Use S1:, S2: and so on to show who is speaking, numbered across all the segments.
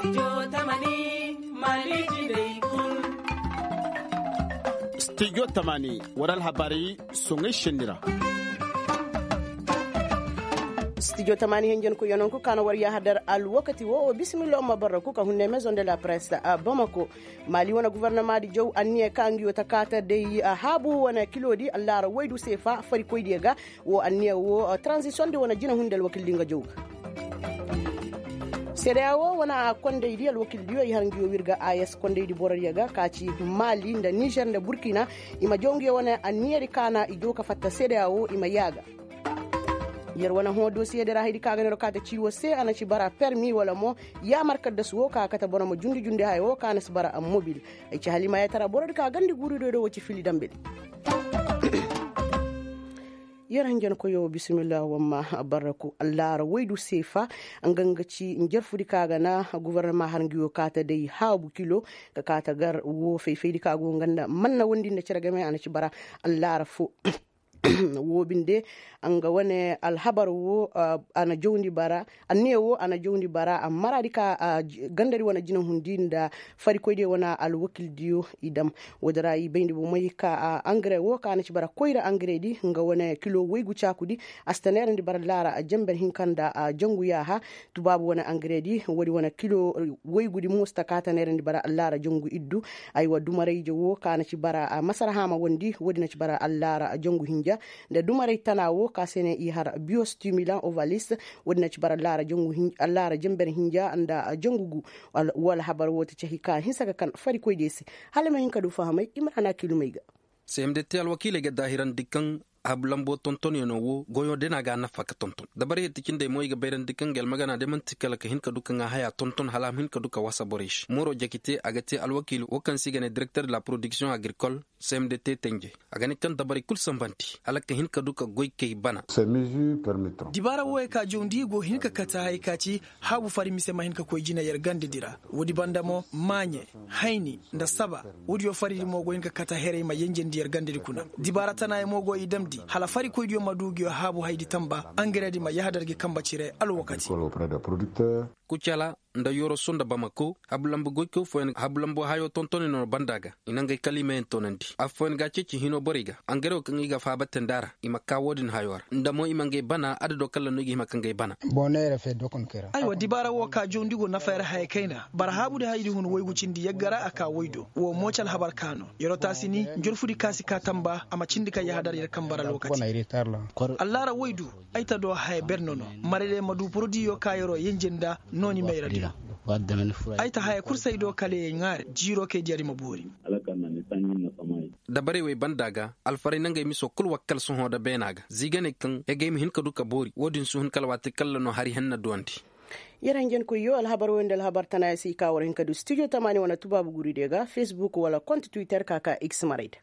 S1: Studio Tamani waral habari songai shendira.
S2: Studio Tamani henjen ko yonon ko kana war ya hadar al wakati wo bismillah ma barako ka hunne maison de la presse a Bamako mali wana gouvernement di jow annie kangi wata kata de habu wana kilodi allara waydu sefa fari koydega wo annie wo transition de wana jina hundel wakil dinga jow Sereawo wana konde idi al wakil diyo yahangi wirga AS konde idi borar yaga kaci Mali nda Niger nda Burkina ima jongi wana annieri kana ijoka fatta sereawo ima yaga yar wana ho dossier de rahidi kaga nero kata ciwo se ana ci bara permis wala mo ya marka da suwo ka kata bona mo jundi hay wo kana ci bara am mobile ay ci halima ya tara borar ka gandi guru do ci fili dambe yaran jan ko yo bismillah wamma baraku allara waydu sefa angangaci njerfudi kaga na gouvernement harngiyo kata dai habu kilo ka kata gar wo feefeedi kago ganda manna wondi na ciragame ana ci bara allara fo wobinde anga wane alhabar wo ana jowndi bara anne wo ana jowndi bara maradi ka gandari wana jina hundinda fari koyde wana al wakil diyo idam wodara yi bendi bo moy ka engrais wo kana ci bara koyra engrais di nga wane kilo weygu ciakudi astanere ndi bara lara jember hinkanda jangu yaha tubabu wana engrais di wodi wana kilo weygu di musta katanere ndi bara lara jangu iddu ay wa dumareje wo kana ci bara masarahama wondi wodi na ci bara lara jangu hinja da dumare tanawo ka sene i har biostimulant ovalis wadna ci bara lara jongu lara jember hinja anda jongugu wala habar wota ci hika hisaka kan fari koy desi halama hinka du fahamay imrana kilumeyga
S3: CMDT al wakile ga dahiran dikkan hablambo tonton yono wo goyo dena ga nafaka tonton dabare tikinde moy ga bayran dikan gel magana de man tikala ka hinka dukan haya tonton halam hinka duka wasa borish moro jakite agate alwakil o kan sigane directeur de la production agricole CMDT tenje agani kan dabare kul sambanti alaka hinka duka goyke bana
S4: ces mesures permettront
S5: dibara wo ka jondi go hinka kata hay kaci habu fari mise ma hinka koy jina yer gande dira wodi bandamo manye hayni nda saba wodi yo fari mo go hinka kata here ma yenjen yer gande kuna dibara tanay mo go idam hala fari ko diyo madugiyo habu haidi tamba angiradi ma yahadargi kamba cire al wakati
S3: kucala nda yoro sonda Bamako hablambo goyko foen hablambo hayo tontoni no bandaga inangay kalime entonandi afoen ga ceci hino boriga angero kan iga fa batendara imaka wodin hayor ndamo imange bana adado kala no gi makangay bana
S5: bonere fe dokon kera aywa dibara wo ka jondigo na fayar hay kaina bar habude haydi hun woygu cindi yaggara aka woydo wo mocal habar kano yoro tasini njorfudi kasi ka tamba ama cindi ka yahadar yer kambara lokati allara woydu ayta do hay bernono marede madu produit yo kayoro yenjenda noni meyradi ayta hay kursay do kale ngar jiro ke jari mabori
S3: dabare we bandaga alfare nangay miso kul wakkal so hoda benaga zigane kan e game hin ka duka bori wodin su hun kalwate kallano hari hanna duwanti
S2: yaran jen ko yo alhabar wendel habar tana si ka war hin ka du studio tamani wana tubabu guri dega Facebook wala compte Twitter kaka X marid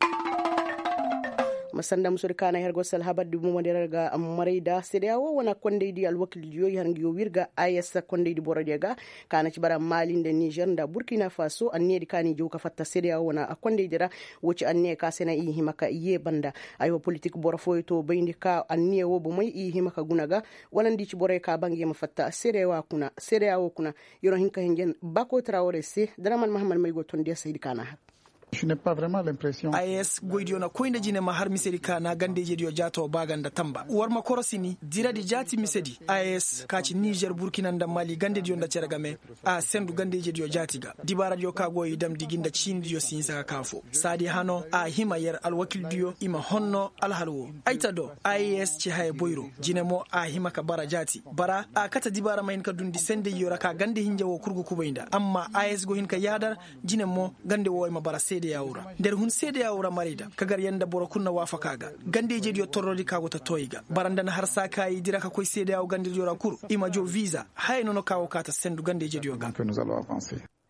S2: masanda musori kana hergo sal habar du mo derga marida sedeawo wana konde di al wakil yo yangi yo wirga AS konde di boradega kana ci bara Mali nda Niger nda Burkina Faso anne di kani jo ka fatta sedeawo wana konde dira woci anne ka sena i himaka iye banda ayo politique bora foyto bayndi ka anne wo bo moy i himaka gunaga walandi ci bore ka bangi ma fatta sedeawo kuna yoro hinka hengen bako Traoré se Dramane Mahamad Maygo tonde saydi kana
S6: Je n'ai pas vraiment l'impression.
S5: AS goydio na koinde jine ma har misedi ka na gande jedio jato baganda tamba warma korosini diradi jati misedi AS kaci Niger Burkina nda Mali gande dio nda ceragame a sendu gande jedio jatiga dibara dio ka goyi dam diginda chindi dio sinsa kafo sadi hano a hima yer al wakil dio ima honno al halwo aita do AS ci hay boyro jine mo a hima ka bara jati bara a kata dibara main ka dundi sende yora ka gande hinjawo kurgu kubainda amma AS go hin ka yadar jine mo gande wo ma bara sede yawura der hun sede yawura marida kagar yanda boro kunna wafa kaga gande je dio torrodi kago ta toyiga baranda na har saka yi dira ka koy sede yaw gande dio rakuru ima jo visa hay nono kawo kata sendu gande je dio ga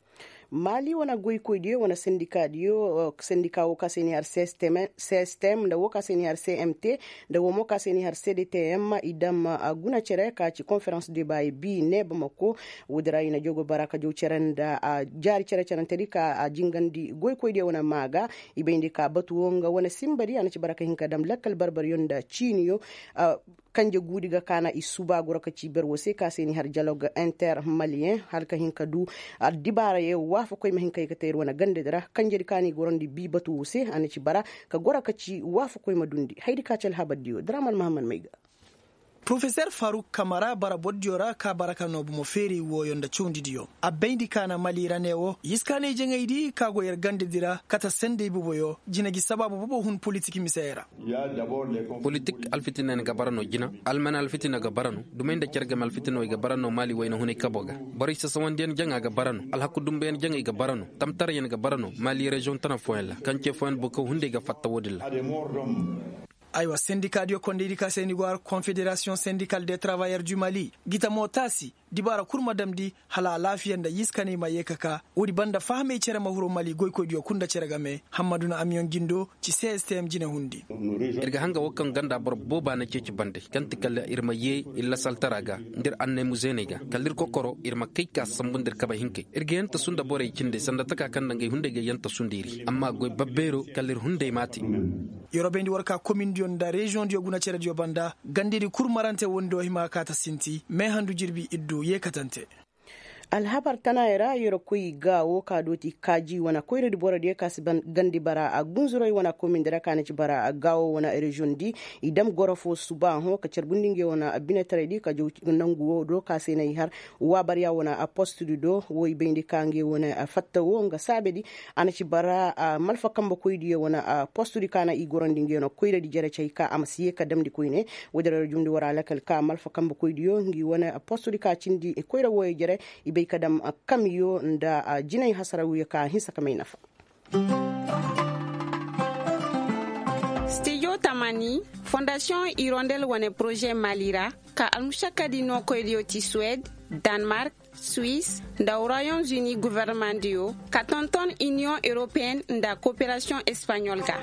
S2: mali wana goy koy dio wana syndicat wo kaseni har system da wo kaseni har CMT da wo mo kaseni har CDTM idam guna cere ka ci conference de bay bi ne bamako wudra ina jogo baraka jow cerenda jari cere tadi ka jingandi goy koy dio wana maga ibendi ka batu wonga wana simbari ana ci baraka hinka dam lakkal barbar yonda chiniyo kanje gudi ga kana isuba gura ka ci berwo se ka seni har dialogue inter malien har ka hinka du dibara ye wafa koy mahin kay ka tayr wana gande dara kanje kani gorondi bi batu se ana ci bara ka gora ka ci wafa koy madundi haydi ka cal habadiyo dramal mahamad mayga
S5: Professeur Farouk Kamara bara boddiora ka baraka no mo feri woyonda chundidio abbendi kana malira newo yiskane jengaydi ka go yer gande dira kata sende buboyo jinagi sababu bubo hun politique misera
S3: politique alfitina ga barano jina almana alfitina ga barano dumenda cergam alfitina ga barano mali wayna hune kaboga bari sa sawandian janga ga barano alhakudum ben janga ga barano tamtar yen ga barano mali region tana foyla kanche foyen boko hunde ga fatta wodilla
S5: aywa syndicat dio kondedi ka Sénégal Confédération syndicale des travailleurs du Mali gita motasi dibara kurma damdi hala lafiyanda yiskane ma yekaka wodi banda fahme cere mahuro Mali goy ko dio kunda cere game Hamaduna Amion Gindo ci CSTM jine hundi
S3: irga hanga wakan ganda bor boba na ci bande kanti kala irma ye illa saltaraga ndir anne muzenega kalir kokoro irma kayka sambundir kaba hinke irga yanta sunda bore cinde sanda taka kanda ngay hunde ge yanta sundiri amma goy babbero kalir hunde mati
S5: yorobendi warka commune da région dio guna cere dio banda gandiri kurmarante wondo hima kata sinti me handu jirbi iddu yekatante
S2: alhabar tana yara yoro kuyi gawo ka doti kaji wana koyre di bora de kasban gandi bara a gunzuroi wana komin dara kana ci bara a gawo wana region di idam gorofo suba ho ka cerbundinge wana abine tare di ka jow nangu do ka sene har wa bariya wana a poste du do wo ibendi kange wana a fatta wo nga sabedi ana ci bara a malfa kamba koydi wana a poste di kana i gorondinge no koyre di jere cey ka amsiye ka damdi koyne wodara jumdi wara lakal ka malfa kamba koydi ngi wana a poste di ka cindi e koyra wo jere bai kadam kamiyo da jinai hasarawu ka hisa kamai nafa
S4: Studio Tamani Fondation Hirondelle wane projet Malira ka almushaka di no koylioti Suède Danemark Suisse nda Royaumes-Unis gouvernement dio ka tonton Union Européenne nda coopération espagnole ka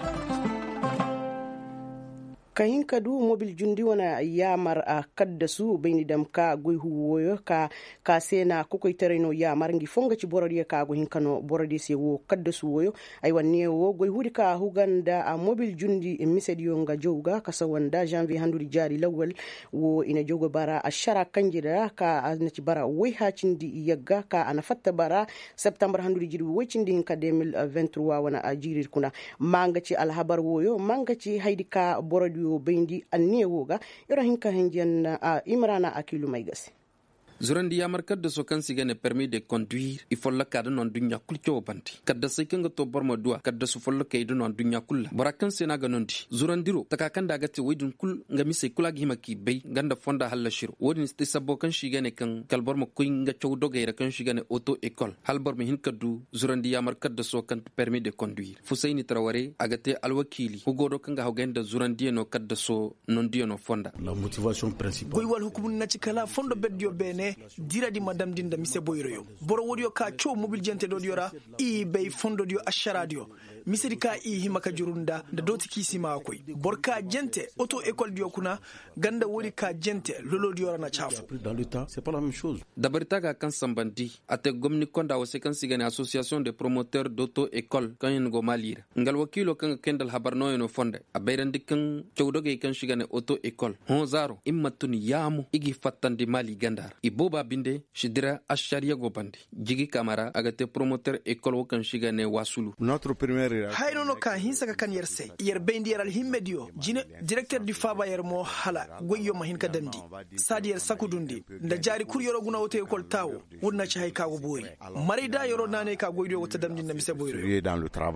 S2: kahin kadu mobil jundi wana yamar a kaddasu bayni dam ka goy huwoyo ka sena kokoy tereno yamar ngi fonga ci borodi ka go hinkano borodi se wo kaddasu woyo ay wanne wo goy hudi ka huganda a mobil jundi e misediyo nga jowga ka sawanda janvier handuri jari lawal wo ina jogo bara a shara kanjira ka na ci bara way ha cindi yagga ka ana fatta bara september handuri jiri wo cindi hinka 2023 wana a jirir kuna manga ci alhabar woyo manga ci haydi ka borodi yo bendi annewoga yoro hinka henjen a imrana akilu may gasi
S3: zurandi yamar kadda so kan sigane permis de conduire il faut la kada non dunya kulcho banti kadda sai kanga to borma duwa kadda su follo kay non dunya kulla barakan sena ga nondi zurandiro taka kan daga te waydun kul ngami sai kula gi maki bay ganda fonda halla shiro wodin sti sabbo kan shigane kan kalbor ma koy nga chow dogay kan shigane auto école halbor mi hin kaddu zurandi yamar kadda so kan permis de conduire Fusaini Traoré agate alwakili hugodo kanga hawgenda zurandi no kadda so non dio no fonda
S7: la motivation principale
S5: goy wal hukumun na cikala fondo beddio bene dira di madam dinda mise boyroyo boro wodio ka cho mobil jente do diora i be fondo dio ashara dio misiri ka i himaka jurunda da doti kisima koy borka jente auto école dio kuna ganda wori ka jente lolo diora na chafu
S7: dans le temps c'est pas la même chose
S3: dabarita ga kan sambandi ate gomni konda o sekan sigane association de promoteurs d'auto école kan go malira ngal wakilo kan kendal habarno no fonde a beyrandi kan chowdoge kan shigane auto école hon zaro immatuni yamu igi fattandi mali gandar boba binde shidira ashariya go bandi jigi kamara agate promoteur école wo kan shigane wasulu
S7: notre première
S5: hayno no ka hinsa ka kan yerse yer bendi yeral himmedio jine directeur du faba yer mo hala goyyo ma hin ka dandi sadi yer sakudundi nda jari kur yoro guna wote école tawo wonna ci hay ka go boy marida yoro nane ka goydo wota damdi na mise boyro
S7: dans le travail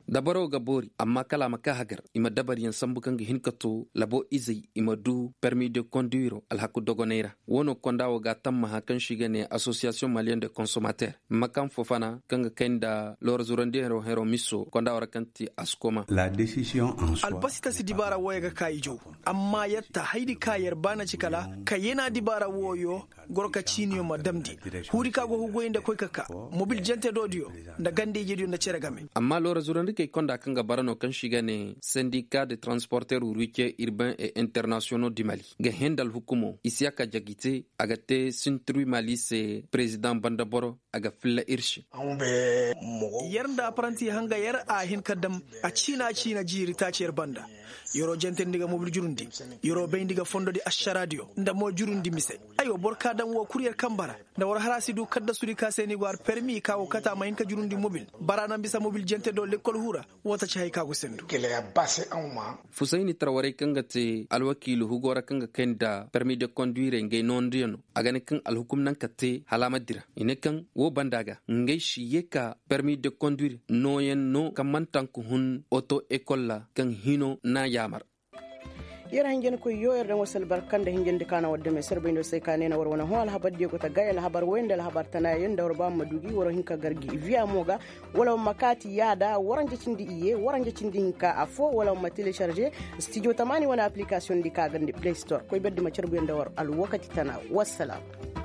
S3: dabaro ga bori amma kala maka hagar ima dabar yan sambukan ga hinkato labo izai ima du permis de conduire alhaku dogoneira wono kondawo ga tamma hakan shiga ne association malienne de consommateurs makan fofana kanga kenda lor zurande hero miso kondawo rakanti askoma
S8: la décision en soi
S5: albasita si dibara woya ga kaijo amma yatta haidi kayar bana cikala kayena dibara woyo gorka chiniyo madamdi huri kago hugo inda koy kaka mobil jente dodio da gande jedio na ceregame
S3: amma lor zurande ke konda kanga barano kan shiga ne syndicat de transporteurs routiers urbains et internationaux du Mali ga hendal hukumo isiaka jagite agate sintru Mali se président Bandaboro aga filla irshi
S5: yarda apprenti hanga yar a hin kadam a china jiri ta ciyar banda yoro jenten diga mobil jurundi yoro bayn diga fondo di asharadio nda mo jurundi mise ayo borka dan wo courier kambara nda war harasi du kadda suri kaseni gwar permis kawo kata mayin ka jurundi mobil barana bisa mobil jente do l'école hura wota chay kago sendu
S3: Fusaini Traoré kanga te alwakilu hugora kanga kenda permis de conduire ngay non riano agane kan alhukum nan kate halama dira ine kan wo bandaga ngay shiyeka permis de conduire noyen no kamantan ko hun auto école la kan hino na yamar
S2: yara hingen ko yoyar dan wasal barkan da hingen de kana wadda mai sarbe ndo sai kane na warwana ho alhabar de ko ta gayal habar wenda alhabar tana yanda warba madugi waro hinka gargi via moga wala makati yada waranje cindi iye waranje cindi hinka afo wala ma télécharger studio tamani wana application di ka gande play store koy beddi ma cerbu yanda war al wakati tana wassalam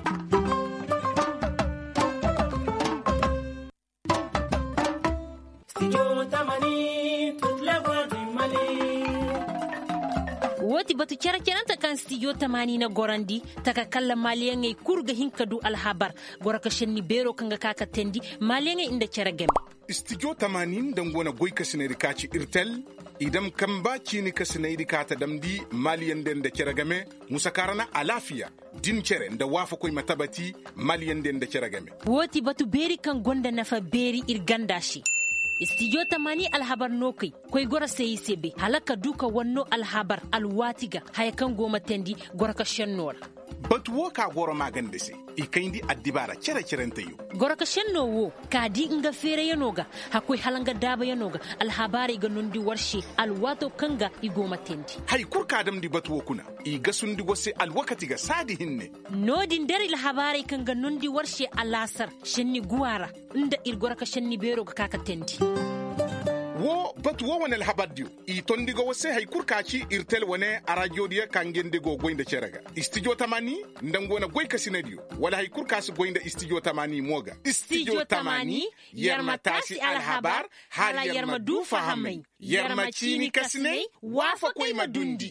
S9: studio tamani toute la voix du Mali.
S10: woti batu kerenanta kan studio tamani na gorandi taka kala maliyangai kurga hinkadu alhabar goraka shenni bero kanga kaka tendi maliyangai inda keregem
S11: studio tamanin dangona goyka sinari kaci irtel idam kamba chini ka sinari kata damdi maliyan den da keregame musakarana alafiya din cere da wafa koy matabati maliyan den da keregame
S10: woti batu beri kan gonda nafa beri irgandashi studio tamani alhabar nokai koy gora sey sebe halaka duka wanno alhabar alwatiga haykan goma tendi goraka shennora
S11: batu wo ka goro magande se ikaindi addibara cere yo
S10: goraka shenno wo kadi nga fere yanoga hakoy halanga daba yanoga alhabari ga nundi warshe alwato kanga igoma tendi
S11: hay kurka dam di batu wo kuna i gasundi wose alwakati ga sadi hinne
S10: nodin dari alhabari kanga nundi warshe alasar shenni guwara inda irgoraka shenni bero ga kaka tendi
S11: wo batu wo wonel habaddio i tondigo wose hay kurkaci irtel wone a radio dia kangende go goynde cerega studio tamani ndangona goy kasinadio wala hay kurkasi goynde studio tamani moga
S10: studio tamani yerma tasi alhabar hala yerma du fahamai yerma chini kasine wafa koy madundi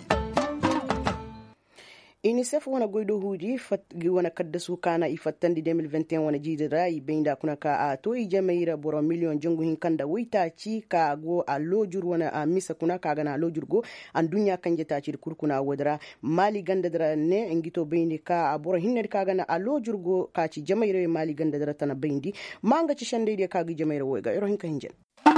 S2: UNICEF wana goydo huji wana kaddasu kana ifattandi 2021 wana jidira ibenda kuna ka a to ijameira boro million jongu hinkanda wita ci ka go a lojur wana a misa kuna ka gana lojur go an dunya kanje ta ci kurkuna wadra mali ganda dara ne ngito bendi ka a boro hinne ka gana a lojur go ka ci jameira mali ganda dara tana bendi manga ci shande de ka gi jameira woga ero hinka hinjen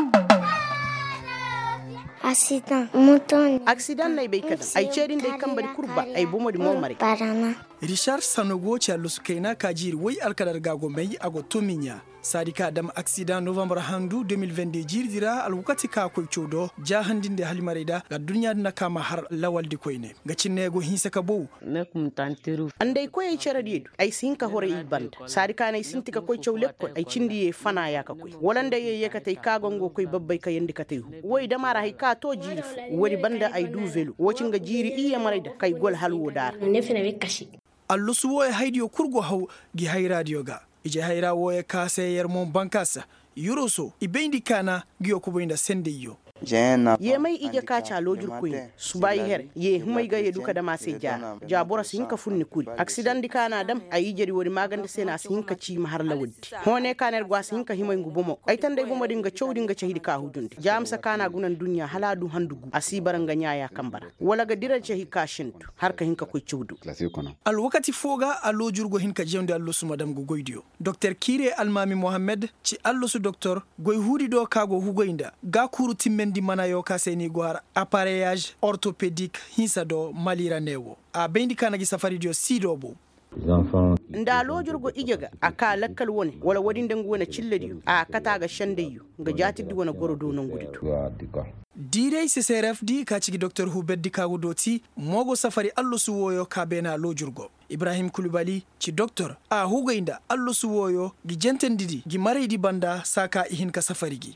S2: accident nay bai kada ay cedin dai kan bari kurba ay bomo di momare
S5: Richard Sanogo Charles Keina Kajir way alkadar gago mai ago tominya sadika adam accident November handu 2022 jirdira alwakati ka koy chodo jahandinde halimareda ga dunya na kama har lawal di koyne ga cinnego hinsa ka bow
S2: nakum tantiru andai koy ceradi ay sinka hore iband sadika nay sintika koy chowle ko ay cindi fana ya ka koy walanda ye yakatay kagongo koy babbay ka yandi katay way damara hay ka to jiri wori banda ay du velo wocinga jiri iya marayda kay gol halwo dar
S9: nefina be kashi
S5: allusu woy haydiyo kurgo haw gi hay radio ga ije hayra woy kase yer mon bankasa yuroso ibendi kana giyo ko boynda sendeyo
S2: ye mai ije ka cha lojur kuy subai her ye humai ga ye duka da ma sai ja bora sin ka funni kuri accident dikana dam ayi jeri wori maganda sena sin ka ci mahar lawudi hone kaner gwa sin ka himai ngubomo ay tan dai gumo dinga chowdi nga chahidi ka hudunde jam sa kana gunan dunya haladu handugu asibaran ga nyaya kambara wala ga diral chahi ka shintu har ka hinka koy chowdu
S5: al wakati foga a lojur go hinka jewde allo su madam go goydio dr Kire Almami Mohammed ci allo su docteur goy hudi do kago hugoinda ga kuru timmen di mana yo kaseni gwar appareillage orthopédique hinsa do malira newo a bendi kana gi safari dio sidobo
S2: nda lojurgo ijega aka lakkal woni wala wadin dangu wona cilladi a kataga shandeyu ga jatiddi wona gorodo non guditu
S5: direy CCRF di kacigi docteur hu beddi kagu doti mogo safari allo suwoyo kabena lojurgo Ibrahim Kulubali ci docteur a hugainda allo suwoyo gi jentendidi gi maraydi banda saka ihin ka safarigi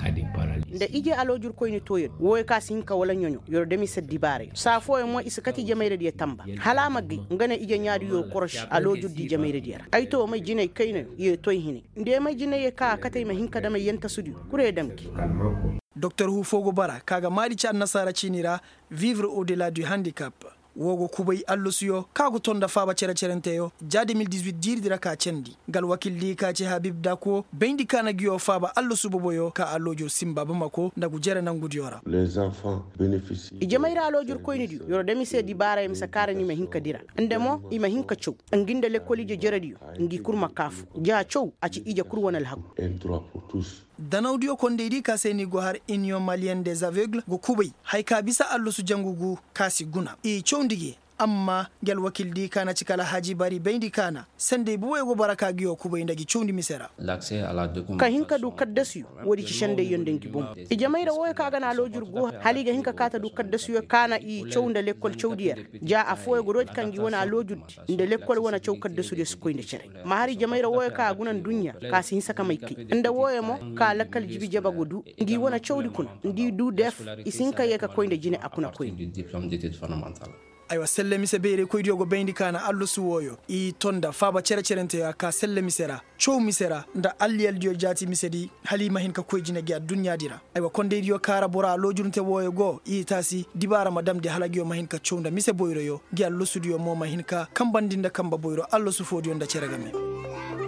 S2: nda ije alojur koyni toyen woy ka sinka wala nyonyo yor demi seddi bare sa foye mo iskati jamayre di tamba halama gi ngana ije nyaadi yo korosh alojur di jamayre di ay to may jinay kayno ye toy hini nde may jinay ka katay ma hinka dama yenta sudi kure damki
S5: docteur hu fogo bara kaga mari ci nasara cinira vivre au-delà du handicap wogo kubay allusuyo kago tonda faba cerenteyo ja 2018 dirdira ka cendi gal wakilli ka ci Habib Dako bendi kana giyo faba allusu boboyo ka allojo simba bamako ndagu jere nangudi yora
S8: les enfants bénéficient
S2: ijamayra alojur koyni di yoro demi se di bara im sakara ni ma hinka dira ndemo ima hinka chow anginde lekoli je jeradi ngi kurma kafu ja chow aci ija kurwanal hak
S8: un droit pour tous
S5: danaudio kondeydi ka seni go har Union Malienne des Aveugles go kubay hay ka bisa allusu jangugu kasi guna e chondigi amma gel wakildi kana cikala haji bari bendi kana sende buwe go baraka giyo kubay ndagi chondi misera
S12: l'accès à la documentation
S2: ka hinka du kaddasu wodi ci shende yondenki bum e jamayra woy ka gana lojur go haliga hinka kata du kaddasu kana i chowda lekkol chowdiya ja a foy go roj kangi wona lojuddi nde lekkol wona chow kaddasu de sukoy nde cere ma hari jamayra woy ka gunan dunya ka sin saka may ki nda woy mo ka lakkal jibi jaba godu ngi wona chowdi kun ndi du def isinka yeka koynde jine akuna koy
S12: diplôme d'études fondamentales
S5: aywa sellemise beere koydiyogo beyndi kana allo suwoyo i tonda faba cerenteya ka sellemisera chow misera nda alliyaldiyo jati misedi halima hin ka koyjine gi a dunyadira aywa kondeydiyo kara bora lojurnte woyo go i tasi dibara madame de halagiyo mahin ka chowda mise boyroyo gi allo sudiyo moma hin ka kambandinda kamba boyro allo sufodiyo nda ceregame